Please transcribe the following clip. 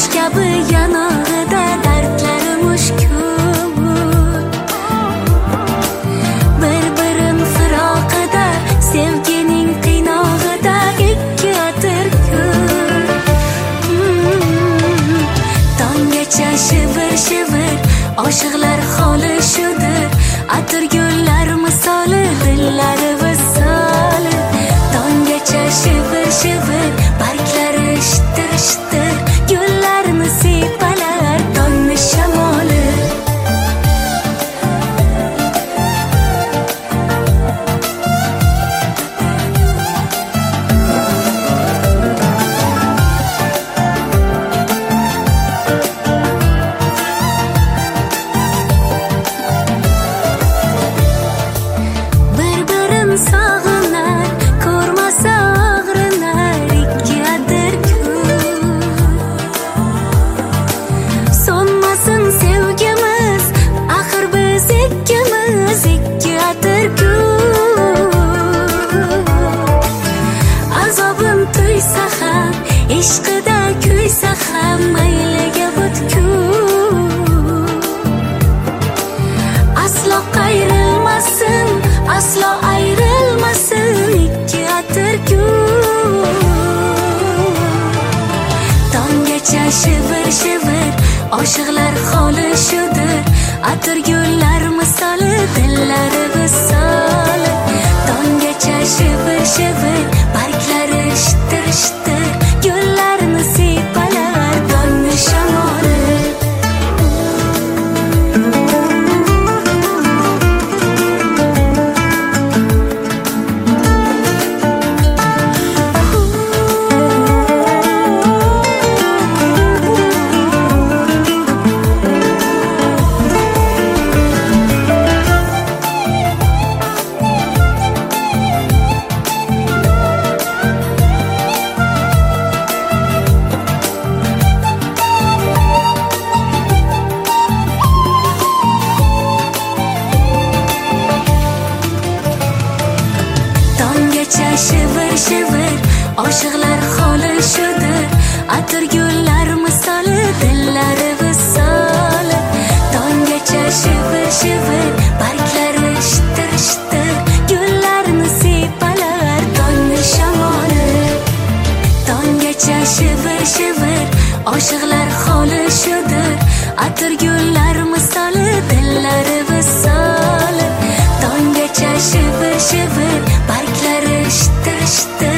kabi yanog'ida dardlari mushkul. Bir-birin firoqida, sevgining qiynog'ida ikki atir gul. Tonggacha shivir-shivir oshiqlar holi shudir. Atir gullar misoli, dillari visoli. Tonggacha shivir-shivir barglari shitir-shitir, gullarni siypalar tongni shamoli. Bir-birin sog'inar, ko'rmasa og'rinar ikki atir gul. So'nmasin sevgimiz, axir biz ikkimiz ikki atir gul. Azobim tuysa ham, ishqida kuysa ham mayliga butkul. Aslo qayrilmasin, aslo ayrilmasin ikki atir gul. Tonggacha shivir-shivir oshiqlar holi shudir. Atir gullar misoli, dillari visoli. Tonggacha shivir-shivir barglari shitir-shitir, gullarni siypalar tongni shamoli. Tonggacha shivir-shivir oshiqlar holi shudir. Atir gullar misoli, dillari visoli. Tonggacha shivir-shivir barglari shitir-shitir, gullarni siypalar tongni shamoli. Tonggacha shivir-shivir oshiqlar holi shudir. Atir gullar misoli, dillari visoli. Tonggacha shivir-shivir barglari shitir-shitir,